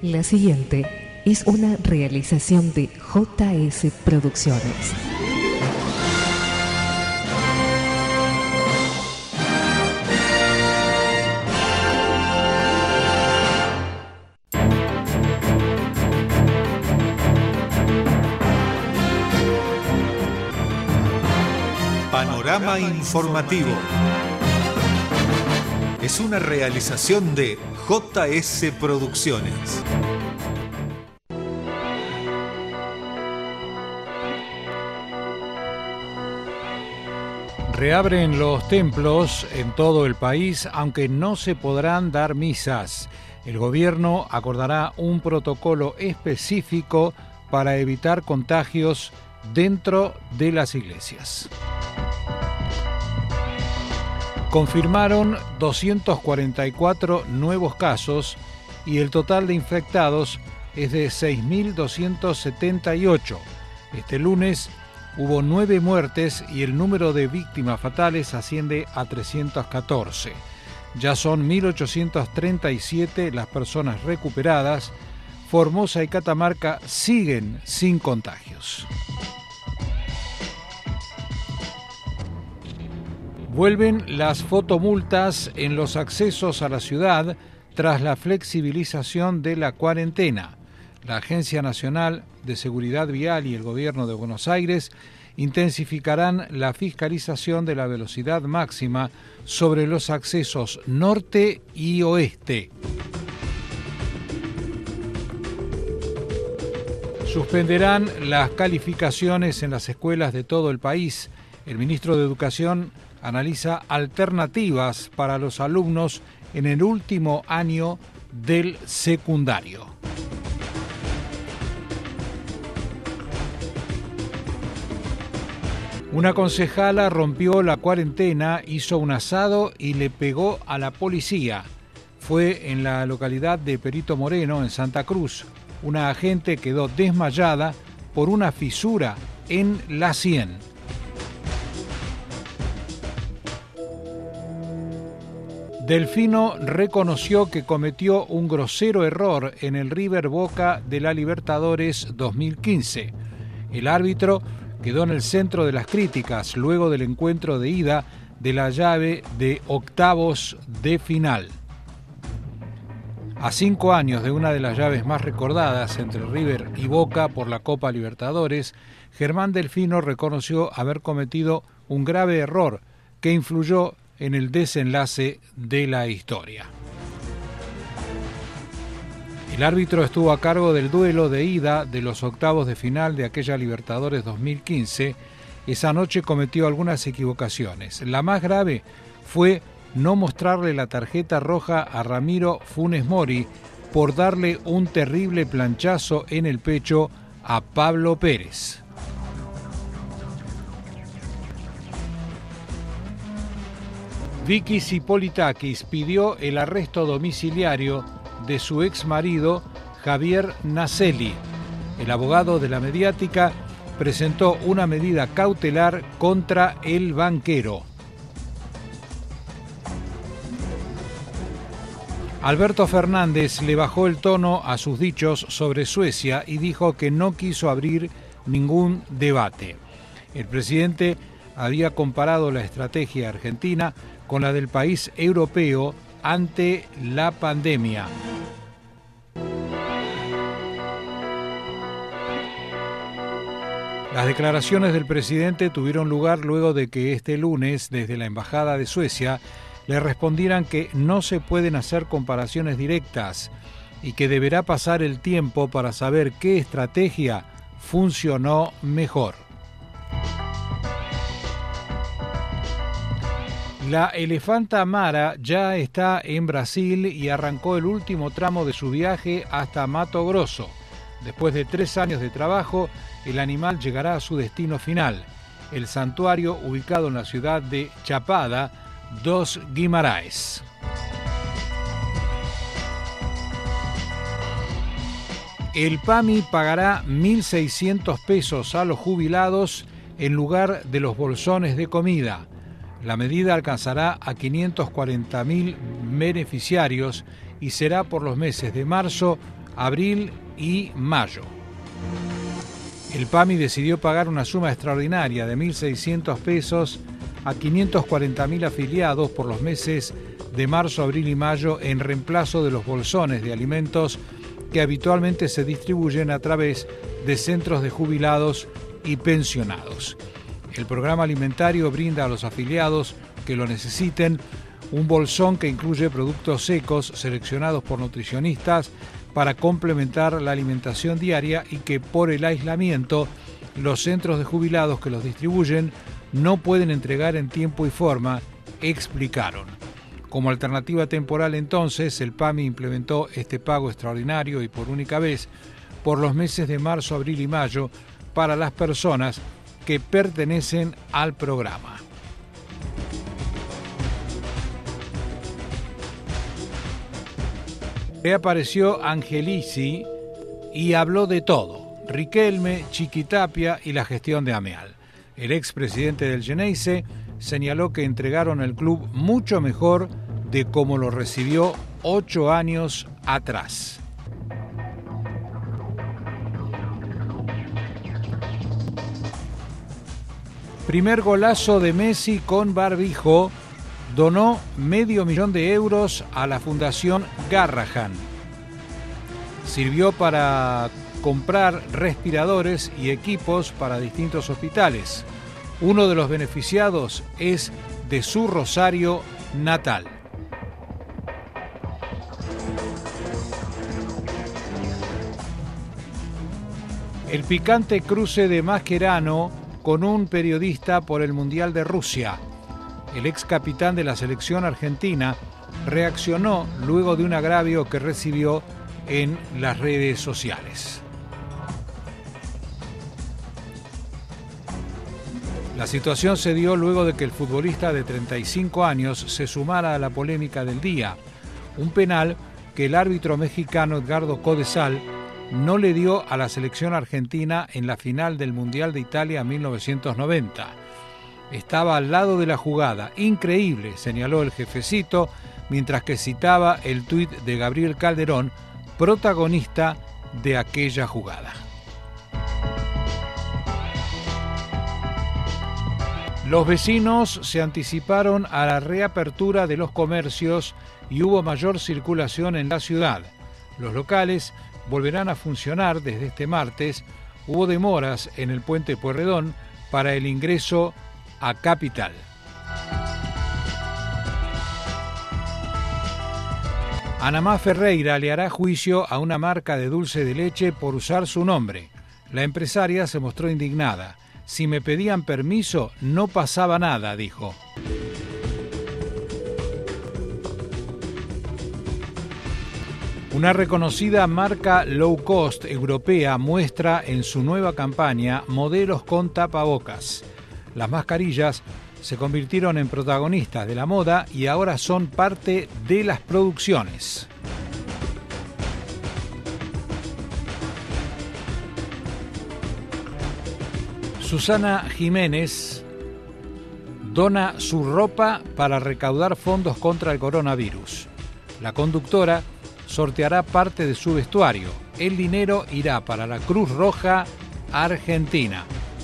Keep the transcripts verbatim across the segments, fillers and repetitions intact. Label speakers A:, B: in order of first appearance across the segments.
A: La siguiente es una realización de J S Producciones.
B: Panorama Informativo. Es una realización de J S Producciones.
C: Reabren los templos en todo el país, aunque no se podrán dar misas. El gobierno acordará un protocolo específico para evitar contagios dentro de las iglesias. Confirmaron doscientos cuarenta y cuatro nuevos casos y el total de infectados es de seis mil doscientos setenta y ocho. Este lunes hubo nueve muertes y el número de víctimas fatales asciende a trescientos catorce. Ya son mil ochocientos treinta y siete las personas recuperadas. Formosa y Catamarca siguen sin contagios. Vuelven las fotomultas en los accesos a la ciudad tras la flexibilización de la cuarentena. La Agencia Nacional de Seguridad Vial y el Gobierno de Buenos Aires intensificarán la fiscalización de la velocidad máxima sobre los accesos norte y oeste. Suspenderán las calificaciones en las escuelas de todo el país. El ministro de Educación analiza alternativas para los alumnos en el último año del secundario. Una concejala rompió la cuarentena, hizo un asado y le pegó a la policía. Fue en la localidad de Perito Moreno, en Santa Cruz. Una agente quedó desmayada por una fisura en la sien. Delfino reconoció que cometió un grosero error en el River Boca de la Libertadores dos mil quince. El árbitro quedó en el centro de las críticas luego del encuentro de ida de la llave de octavos de final. A cinco años de una de las llaves más recordadas entre River y Boca por la Copa Libertadores, Germán Delfino reconoció haber cometido un grave error que influyó en el desenlace de la historia. El árbitro estuvo a cargo del duelo de ida de los octavos de final de aquella Libertadores dos mil quince. Esa noche cometió algunas equivocaciones. La más grave fue no mostrarle la tarjeta roja a Ramiro Funes Mori por darle un terrible planchazo en el pecho a Pablo Pérez. Vicky Zipolitakis pidió el arresto domiciliario de su exmarido Javier Naselli. El abogado de la mediática presentó una medida cautelar contra el banquero. Alberto Fernández le bajó el tono a sus dichos sobre Suecia y dijo que no quiso abrir ningún debate. El presidente había comparado la estrategia argentina con la del país europeo ante la pandemia. Las declaraciones del presidente tuvieron lugar luego de que este lunes, desde la Embajada de Suecia, le respondieran que no se pueden hacer comparaciones directas y que deberá pasar el tiempo para saber qué estrategia funcionó mejor. La elefanta Mara ya está en Brasil y arrancó el último tramo de su viaje hasta Mato Grosso. Después de tres años de trabajo, el animal llegará a su destino final, el santuario ubicado en la ciudad de Chapada dos Guimarães. El PAMI pagará mil seiscientos pesos a los jubilados en lugar de los bolsones de comida. La medida alcanzará a quinientos cuarenta mil beneficiarios y será por los meses de marzo, abril y mayo. El PAMI decidió pagar una suma extraordinaria de mil seiscientos pesos a quinientos cuarenta mil afiliados por los meses de marzo, abril y mayo en reemplazo de los bolsones de alimentos que habitualmente se distribuyen a través de centros de jubilados y pensionados. El programa alimentario brinda a los afiliados que lo necesiten un bolsón que incluye productos secos seleccionados por nutricionistas para complementar la alimentación diaria y que por el aislamiento los centros de jubilados que los distribuyen no pueden entregar en tiempo y forma, explicaron. Como alternativa temporal entonces, el PAMI implementó este pago extraordinario y por única vez por los meses de marzo, abril y mayo para las personas que pertenecen al programa. Reapareció Angelici y habló de todo: Riquelme, Chiquitapia y la gestión de Ameal. El expresidente del Geneise señaló que entregaron el club mucho mejor de como lo recibió ocho años atrás. Primer golazo de Messi con barbijo. Donó medio millón de euros a la Fundación Garrahan. Sirvió para comprar respiradores y equipos para distintos hospitales. Uno de los beneficiados es de su Rosario natal. El picante cruce de Mascherano con un periodista por el Mundial de Rusia. El ex capitán de la selección argentina reaccionó luego de un agravio que recibió en las redes sociales. La situación se dio luego de que el futbolista de treinta y cinco años se sumara a la polémica del día. Un penal que el árbitro mexicano Edgardo Codesal no le dio a la selección argentina en la final del Mundial de Italia mil novecientos noventa. Estaba al lado de la jugada. Increíble, señaló el jefecito, mientras que citaba el tuit de Gabriel Calderón, protagonista de aquella jugada. Los vecinos se anticiparon a la reapertura de los comercios y hubo mayor circulación en la ciudad. Los locales volverán a funcionar desde este martes. Hubo demoras en el puente Pueyrredón para el ingreso a Capital. Anamá Ferreira le hará juicio a una marca de dulce de leche por usar su nombre. La empresaria se mostró indignada. Si me pedían permiso, no pasaba nada, dijo. Una reconocida marca low cost europea muestra en su nueva campaña modelos con tapabocas. Las mascarillas se convirtieron en protagonistas de la moda y ahora son parte de las producciones. Susana Jiménez dona su ropa para recaudar fondos contra el coronavirus. La conductora sorteará parte de su vestuario. El dinero irá para la Cruz Roja Argentina.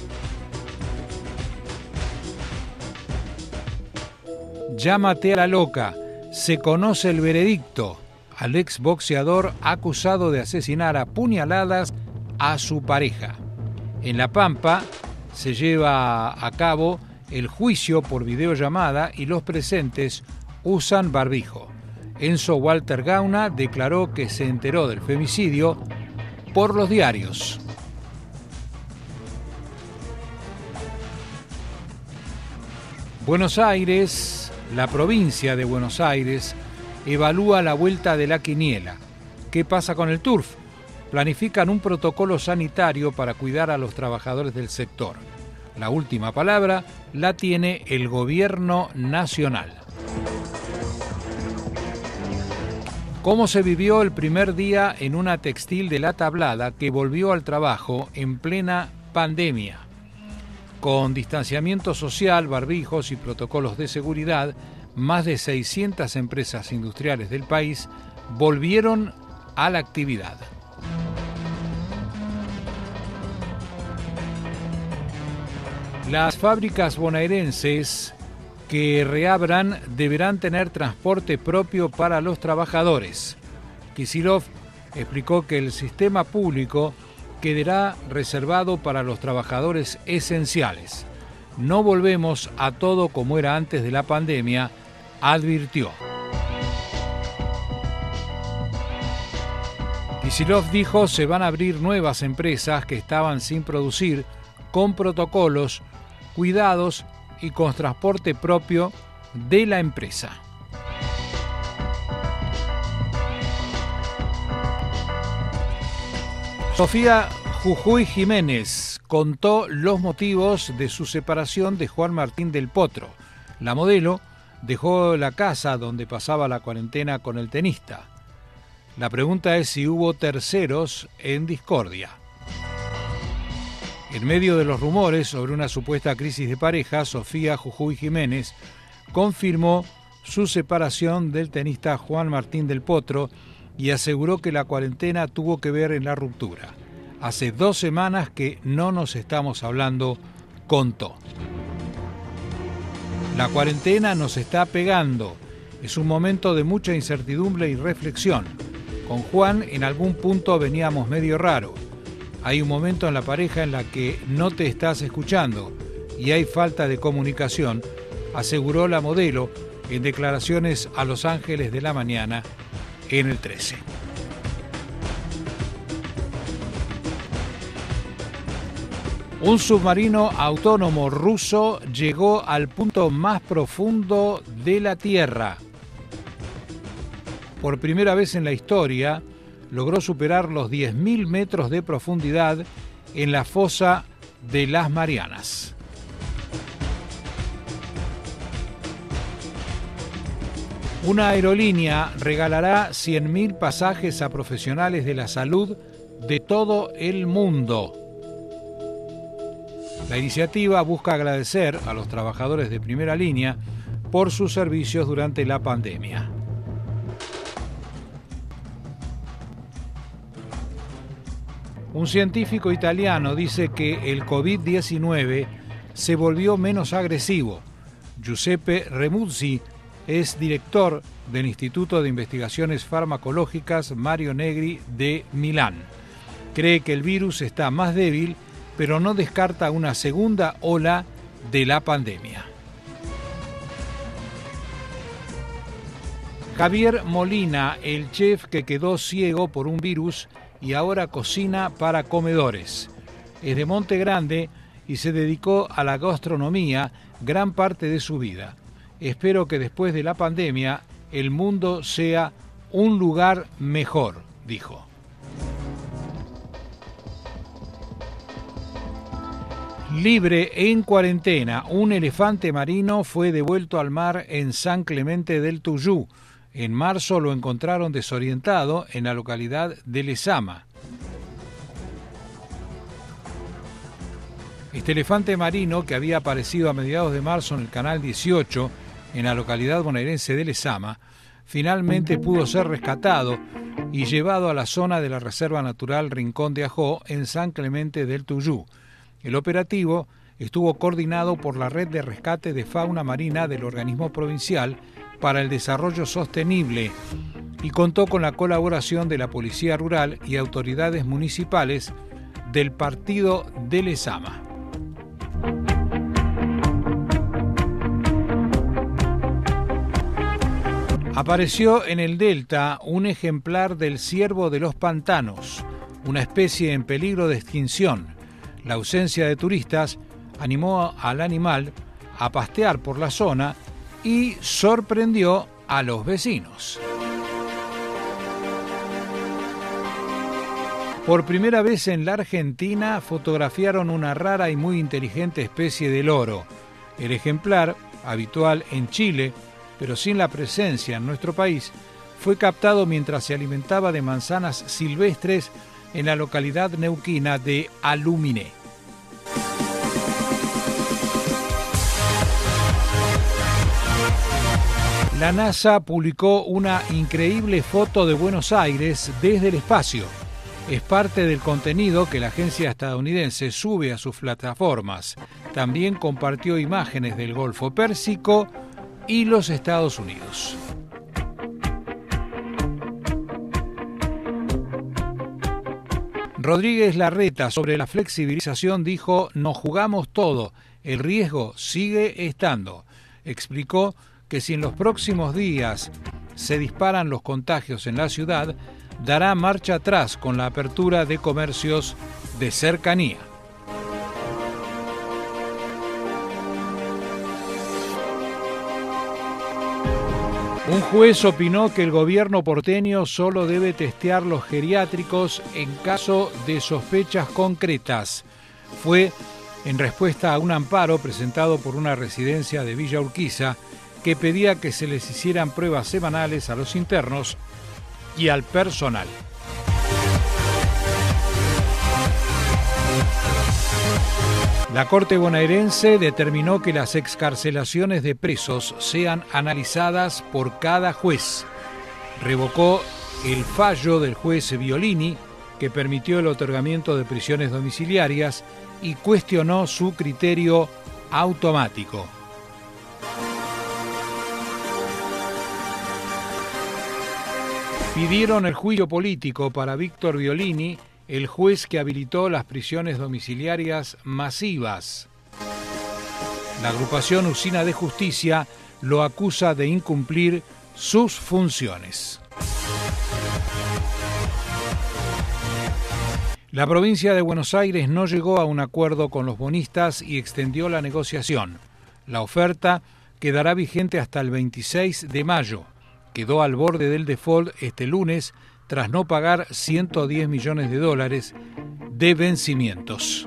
C: Llámate a la loca. Se conoce el veredicto. Al exboxeador acusado de asesinar a puñaladas a su pareja. En La Pampa se lleva a cabo el juicio por videollamada y los presentes usan barbijo. Enzo Walter Gauna declaró que se enteró del femicidio por los diarios. Buenos Aires, la provincia de Buenos Aires, evalúa la vuelta de la quiniela. ¿Qué pasa con el turf? Planifican un protocolo sanitario para cuidar a los trabajadores del sector. La última palabra la tiene el gobierno nacional. ¿Cómo se vivió el primer día en una textil de La Tablada que volvió al trabajo en plena pandemia? Con distanciamiento social, barbijos y protocolos de seguridad, más de seiscientas empresas industriales del país volvieron a la actividad. Las fábricas bonaerenses que reabran deberán tener transporte propio para los trabajadores. Kicillof explicó que el sistema público quedará reservado para los trabajadores esenciales. No volvemos a todo como era antes de la pandemia, advirtió. Kicillof dijo se van a abrir nuevas empresas que estaban sin producir, con protocolos, cuidados y con transporte propio de la empresa. Sofía Jujuy Jiménez contó los motivos de su separación de Juan Martín del Potro. La modelo dejó la casa donde pasaba la cuarentena con el tenista. La pregunta es si hubo terceros en discordia. En medio de los rumores sobre una supuesta crisis de pareja, Sofía Jujuy Jiménez confirmó su separación del tenista Juan Martín del Potro y aseguró que la cuarentena tuvo que ver en la ruptura. Hace dos semanas que no nos estamos hablando, contó. La cuarentena nos está pegando. Es un momento de mucha incertidumbre y reflexión. Con Juan en algún punto veníamos medio raro. Hay un momento en la pareja en la que no te estás escuchando y hay falta de comunicación, aseguró la modelo en declaraciones a Los Ángeles de la Mañana en el trece. Un submarino autónomo ruso llegó al punto más profundo de la Tierra. Por primera vez en la historia, logró superar los diez mil metros de profundidad en la fosa de las Marianas. Una aerolínea regalará cien mil pasajes a profesionales de la salud de todo el mundo. La iniciativa busca agradecer a los trabajadores de primera línea por sus servicios durante la pandemia. Un científico italiano dice que el covid diecinueve se volvió menos agresivo. Giuseppe Remuzzi es director del Instituto de Investigaciones Farmacológicas Mario Negri de Milán. Cree que el virus está más débil, pero no descarta una segunda ola de la pandemia. Javier Molina, el chef que quedó ciego por un virus y ahora cocina para comedores. Es de Monte Grande y se dedicó a la gastronomía gran parte de su vida. Espero que después de la pandemia el mundo sea un lugar mejor, dijo. Libre en cuarentena, un elefante marino fue devuelto al mar en San Clemente del Tuyú. En marzo lo encontraron desorientado en la localidad de Lezama. Este elefante marino, que había aparecido a mediados de marzo en el Canal dieciocho, en la localidad bonaerense de Lezama, finalmente pudo ser rescatado y llevado a la zona de la Reserva Natural Rincón de Ajó, en San Clemente del Tuyú. El operativo estuvo coordinado por la Red de Rescate de Fauna Marina del Organismo Provincial para el Desarrollo Sostenible y contó con la colaboración de la Policía Rural y autoridades municipales del partido de Lezama. Apareció en el Delta un ejemplar del ciervo de los pantanos, una especie en peligro de extinción. La ausencia de turistas animó al animal a pastear por la zona y sorprendió a los vecinos. Por primera vez en la Argentina fotografiaron una rara y muy inteligente especie de loro. El ejemplar, habitual en Chile, pero sin la presencia en nuestro país, fue captado mientras se alimentaba de manzanas silvestres en la localidad neuquina de Aluminé. La NASA publicó una increíble foto de Buenos Aires desde el espacio. es parte del contenido que la agencia estadounidense sube a sus plataformas. También compartió imágenes del Golfo Pérsico y los Estados Unidos. Rodríguez Larreta sobre la flexibilización dijo: "No jugamos todo, el riesgo sigue estando". Explicó que si en los próximos días se disparan los contagios en la ciudad, dará marcha atrás con la apertura de comercios de cercanía. Un juez opinó que el gobierno porteño solo debe testear los geriátricos en caso de sospechas concretas. Fue en respuesta a un amparo presentado por una residencia de Villa Urquiza que pedía que se les hicieran pruebas semanales a los internos y al personal. La Corte bonaerense determinó que las excarcelaciones de presos sean analizadas por cada juez. Revocó el fallo del juez Violini, que permitió el otorgamiento de prisiones domiciliarias, y cuestionó su criterio automático. Pidieron el juicio político para Víctor Violini, el juez que habilitó las prisiones domiciliarias masivas. La agrupación Usina de Justicia lo acusa de incumplir sus funciones. La provincia de Buenos Aires no llegó a un acuerdo con los bonistas y extendió la negociación. La oferta quedará vigente hasta el veintiséis de mayo. Quedó al borde del default este lunes tras no pagar ciento diez millones de dólares de vencimientos.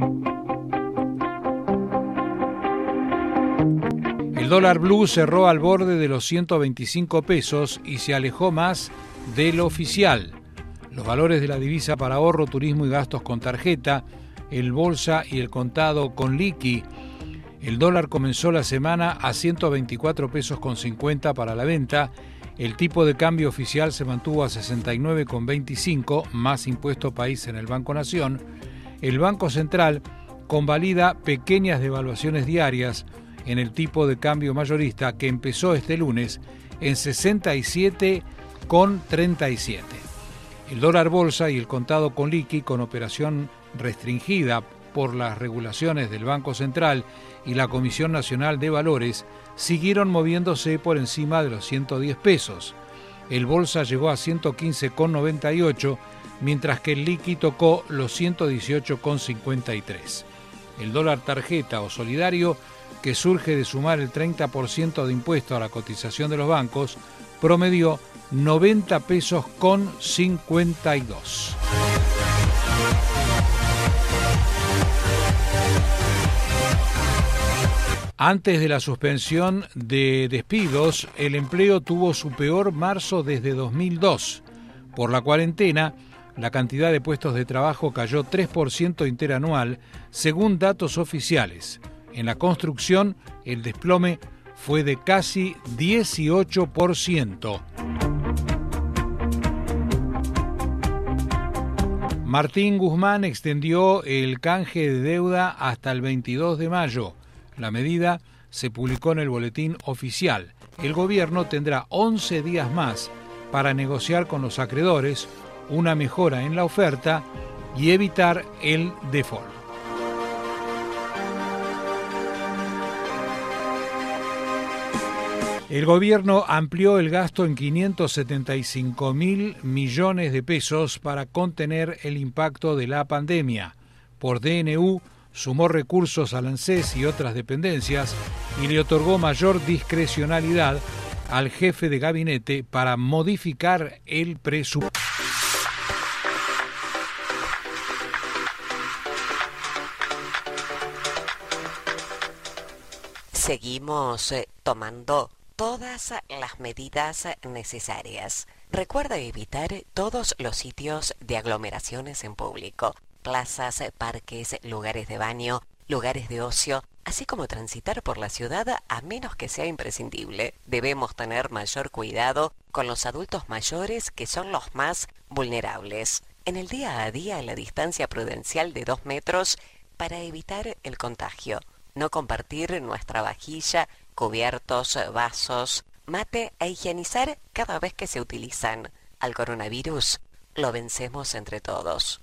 C: El dólar blue cerró al borde de los ciento veinticinco pesos y se alejó más del oficial. Los valores de la divisa para ahorro, turismo y gastos con tarjeta, el bolsa y el contado con liqui. El dólar comenzó la semana a ciento veinticuatro pesos con cincuenta para la venta. El tipo de cambio oficial se mantuvo a sesenta y nueve con veinticinco, más impuesto país en el Banco Nación. El Banco Central convalida pequeñas devaluaciones diarias en el tipo de cambio mayorista que empezó este lunes en sesenta y siete con treinta y siete. El dólar bolsa y el contado con liqui, con operación restringida por las regulaciones del Banco Central y la Comisión Nacional de Valores, siguieron moviéndose por encima de los ciento diez pesos. El bolsa llegó a ciento quince con noventa y ocho, mientras que el liqui tocó los ciento dieciocho con cincuenta y tres. El dólar tarjeta o solidario, que surge de sumar el treinta por ciento de impuesto a la cotización de los bancos, promedió noventa pesos con cincuenta y dos. Antes de la suspensión de despidos, el empleo tuvo su peor marzo desde dos mil dos. Por la cuarentena, la cantidad de puestos de trabajo cayó tres por ciento interanual, según datos oficiales. En la construcción, el desplome fue de casi dieciocho por ciento. Martín Guzmán extendió el canje de deuda hasta el veintidós de mayo. La medida se publicó en el boletín oficial. El gobierno tendrá once días más para negociar con los acreedores una mejora en la oferta y evitar el default. El gobierno amplió el gasto en quinientos setenta y cinco mil millones de pesos para contener el impacto de la pandemia. Por D N U, sumó recursos al ANSES y otras dependencias y le otorgó mayor discrecionalidad al jefe de gabinete para modificar el presupuesto.
D: Seguimos eh, tomando todas las medidas necesarias. Recuerda evitar todos los sitios de aglomeraciones en público. Plazas, parques, lugares de baño, lugares de ocio, así como transitar por la ciudad a menos que sea imprescindible. Debemos tener mayor cuidado con los adultos mayores que son los más vulnerables. en el día a día la distancia prudencial de dos metros para evitar el contagio. No compartir nuestra vajilla, cubiertos, vasos, mate e higienizar cada vez que se utilizan. Al coronavirus lo vencemos entre todos.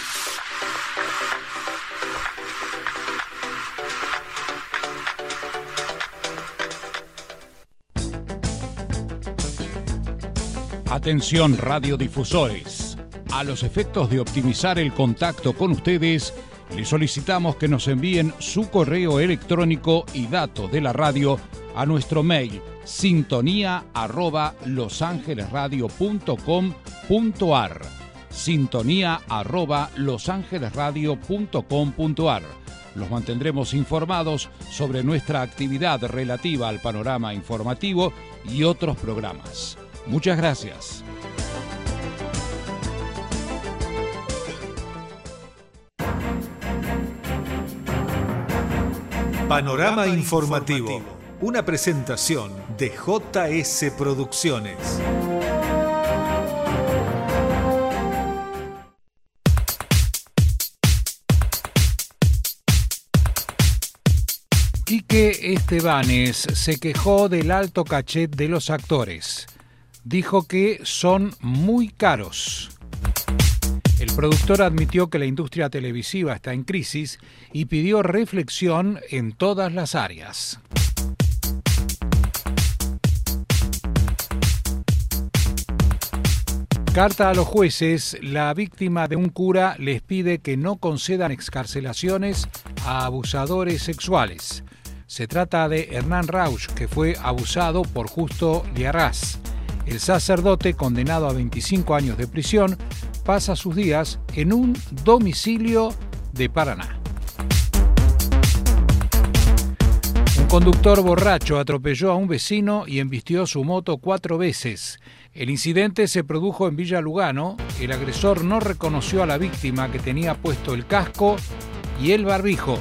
C: Atención radiodifusores. A los efectos de optimizar el contacto con ustedes, les solicitamos que nos envíen su correo electrónico y datos de la radio a nuestro mail sintonía arroba losangelesradio punto com punto ar sintonía arroba losangelesradio punto com punto ar. Los mantendremos informados sobre nuestra actividad relativa al panorama informativo y otros programas. Muchas gracias.
B: Panorama Informativo, una presentación de J S Producciones.
C: Quique Estebanes se quejó del alto cachet de los actores. Dijo que son muy caros. El productor admitió que la industria televisiva está en crisis y pidió reflexión en todas las áreas. Carta a los jueces. La víctima de un cura les pide que no concedan excarcelaciones a abusadores sexuales. Se trata de Hernán Rauch, que fue abusado por Justo Liarraz. El sacerdote, condenado a veinticinco años de prisión, pasa sus días en un domicilio de Paraná. Un conductor borracho atropelló a un vecino y embistió su moto cuatro veces. El incidente se produjo en Villa Lugano. El agresor no reconoció a la víctima, que tenía puesto el casco y el barbijo.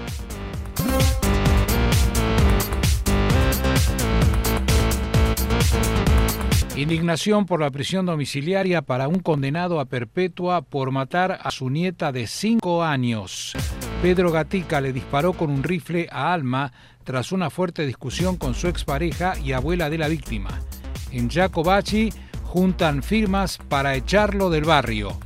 C: Indignación por la prisión domiciliaria para un condenado a perpetua por matar a su nieta de cinco años. Pedro Gatica le disparó con un rifle a Alma tras una fuerte discusión con su expareja y abuela de la víctima. En Jacobacci juntan firmas para echarlo del barrio.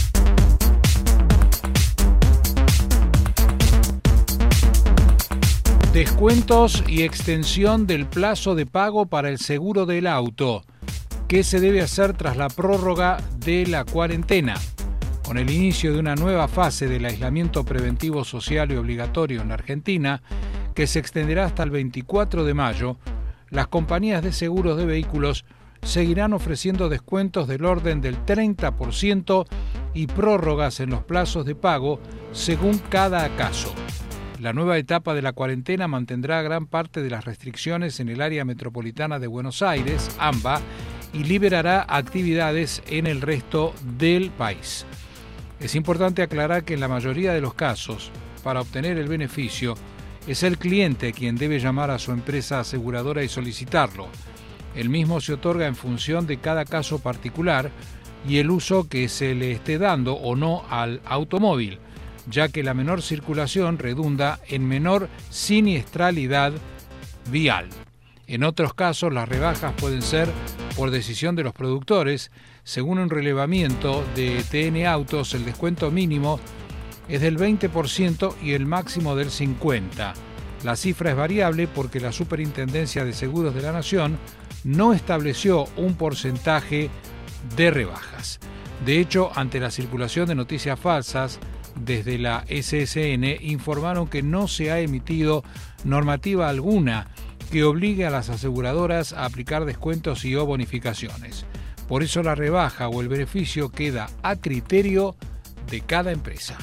C: Descuentos y extensión del plazo de pago para el seguro del auto. ¿Qué se debe hacer tras la prórroga de la cuarentena? Con el inicio de una nueva fase del aislamiento preventivo social y obligatorio en la Argentina, que se extenderá hasta el veinticuatro de mayo, las compañías de seguros de vehículos seguirán ofreciendo descuentos del orden del treinta por ciento y prórrogas en los plazos de pago según cada caso. La nueva etapa de la cuarentena mantendrá gran parte de las restricciones en el área metropolitana de Buenos Aires, AMBA, y liberará actividades en el resto del país. Es importante aclarar que en la mayoría de los casos, para obtener el beneficio, es el cliente quien debe llamar a su empresa aseguradora y solicitarlo. El mismo se otorga en función de cada caso particular y el uso que se le esté dando o no al automóvil, ya que la menor circulación redunda en menor siniestralidad vial. En otros casos, las rebajas pueden ser por decisión de los productores. Según un relevamiento de T N Autos, el descuento mínimo es del veinte por ciento y el máximo del cincuenta por ciento. La cifra es variable porque la Superintendencia de Seguros de la Nación no estableció un porcentaje de rebajas. De hecho, ante la circulación de noticias falsas, desde la S S N informaron que no se ha emitido normativa alguna que obligue a las aseguradoras a aplicar descuentos y o bonificaciones. Por eso la rebaja o el beneficio queda a criterio de cada empresa.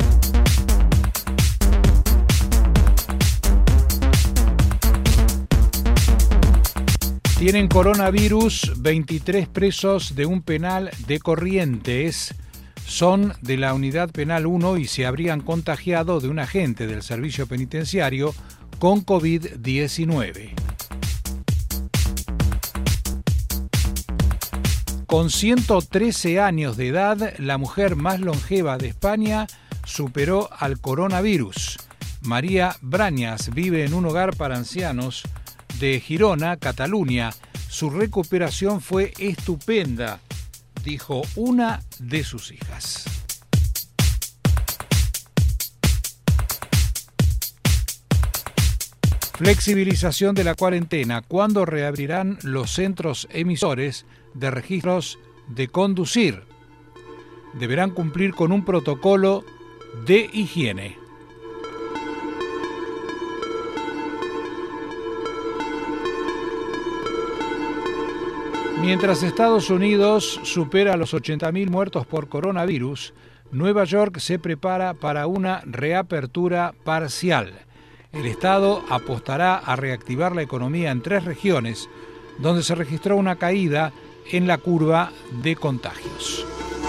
C: Tienen coronavirus veintitrés presos de un penal de Corrientes. Son de la Unidad Penal uno y se habrían contagiado de un agente del servicio penitenciario con COVID diecinueve. Con ciento trece años de edad, la mujer más longeva de España superó al coronavirus. María Brañas vive en un hogar para ancianos de Girona, Cataluña. Su recuperación fue estupenda, dijo una de sus hijas. Flexibilización de la cuarentena. ¿Cuándo reabrirán los centros emisores de registros de conducir? Deberán cumplir con un protocolo de higiene. Mientras Estados Unidos supera los ochenta mil muertos por coronavirus, Nueva York se prepara para una reapertura parcial. El Estado apostará a reactivar la economía en tres regiones, donde se registró una caída en la curva de contagios.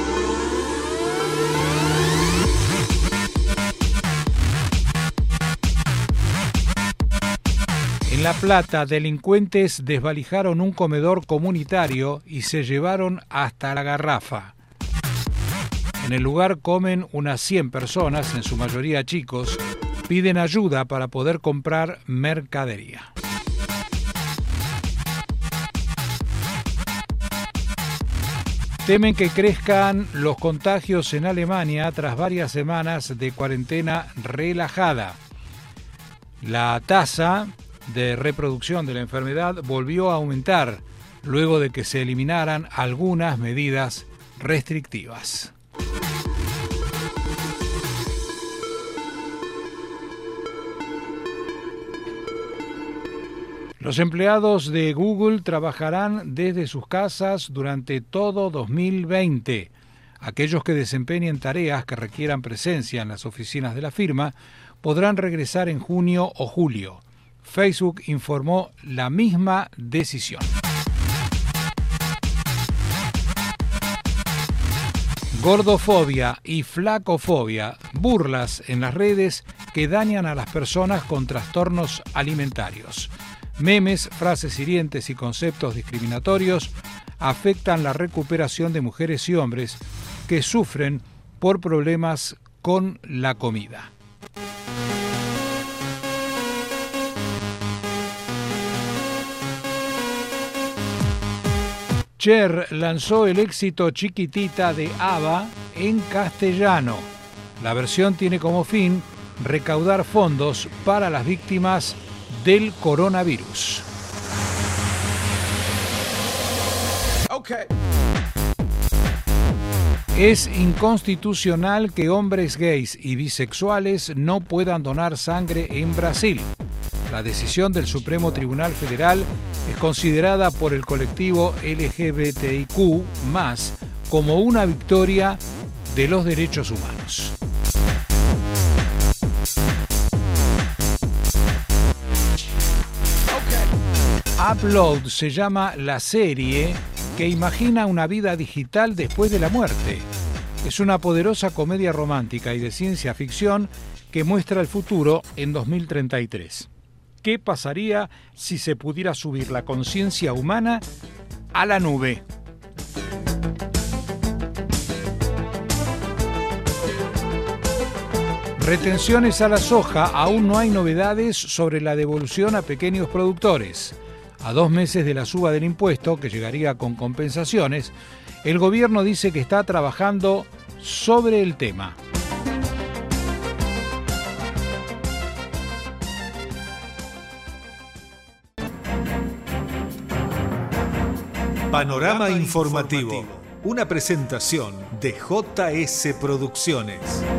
C: En La Plata, delincuentes desvalijaron un comedor comunitario y se llevaron hasta la garrafa. En el lugar comen unas cien personas, en su mayoría chicos. Piden ayuda para poder comprar mercadería. Temen que crezcan los contagios en Alemania tras varias semanas de cuarentena relajada. La tasa de reproducción de la enfermedad volvió a aumentar luego de que se eliminaran algunas medidas restrictivas. Los empleados de Google trabajarán desde sus casas durante todo dos mil veinte. Aquellos que desempeñen tareas que requieran presencia en las oficinas de la firma podrán regresar en junio o julio. Facebook informó la misma decisión. Gordofobia y flacofobia, burlas en las redes que dañan a las personas con trastornos alimentarios. Memes, frases hirientes y conceptos discriminatorios afectan la recuperación de mujeres y hombres que sufren por problemas con la comida. Cher lanzó el éxito Chiquitita de ABBA en castellano. La versión tiene como fin recaudar fondos para las víctimas del coronavirus. Okay. Es inconstitucional que hombres gays y bisexuales no puedan donar sangre en Brasil. La decisión del Supremo Tribunal Federal es considerada por el colectivo L G B T I Q más, como una victoria de los derechos humanos. Upload se llama la serie que imagina una vida digital después de la muerte. Es una poderosa comedia romántica y de ciencia ficción que muestra el futuro en dos mil treinta y tres. ¿Qué pasaría si se pudiera subir la conciencia humana a la nube? Retenciones a la soja. Aún no hay novedades sobre la devolución a pequeños productores. A dos meses de la suba del impuesto, que llegaría con compensaciones, el gobierno dice que está trabajando sobre el tema.
B: Panorama informativo. Una presentación de J S Producciones.